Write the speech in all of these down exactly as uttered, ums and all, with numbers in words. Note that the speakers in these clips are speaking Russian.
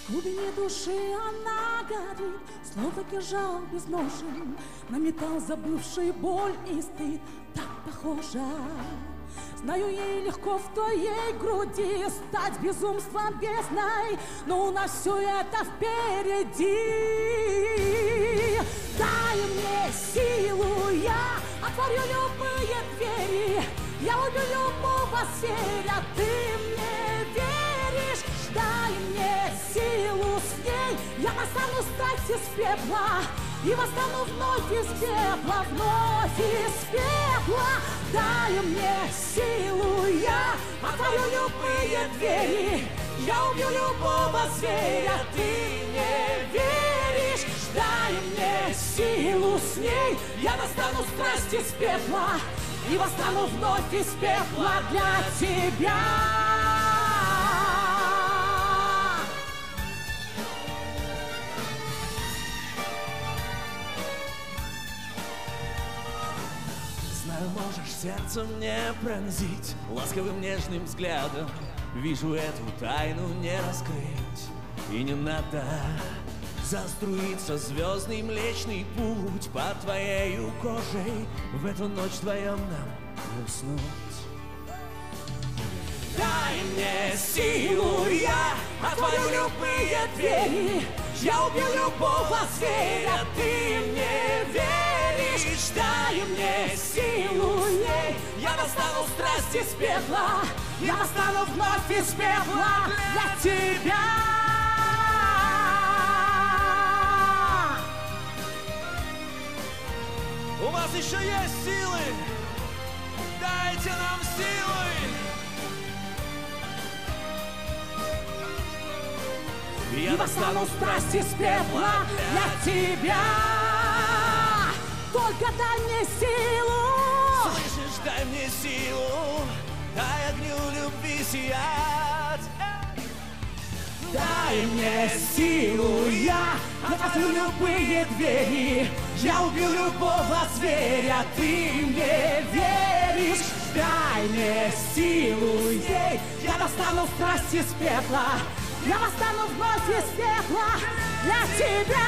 В глубине души она горит, словно кинжал безножен, на металл забывший боль и стыд так похожа. Знаю, ей легко в твоей груди стать безумством бездной, но у нас все это впереди. Дай мне силу, я отворю любые двери, я убью любого зверя, ты мне веришь? Дай мне силу, с ней я достану стать из пепла и восстану вновь из пепла, вновь из пепла. Дай мне силу, я отворю любые двери, я убью любого зверя, ты мне веришь? Дай мне силу, с ней я достану страсть из пепла и восстану вновь из пепла для тебя. Знаю, можешь сердце мне пронзить ласковым нежным взглядом. Вижу, эту тайну не раскрыть, и не надо. Заструится звездный млечный путь под твоею кожей, в эту ночь вдвоем нам не уснуть. Дай мне силу, я отворю любые двери, я убью любого зверя, ты мне веришь? Дай мне силу, ей я достану страсть из пепла, я достану вновь из пепла для тебя. У вас еще есть силы? Дайте нам силы! Я достану страсть из пепла для тебя. Только дай мне силу. Слышишь, дай мне силу, дай огню любви сиять. Дай мне силу, я отворю любые двери, я убью любого зверя, ты мне веришь? Дай мне силу, ей я достану страсть из пепла, я восстану вновь из пепла для тебя.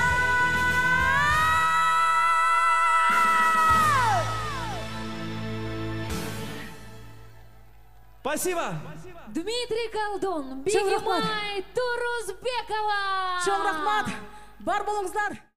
Спасибо! Дмитрий Колдун, Чоң рахмат. Бигимай Турузбекова. Чоң рахмат, бар болыңыздар.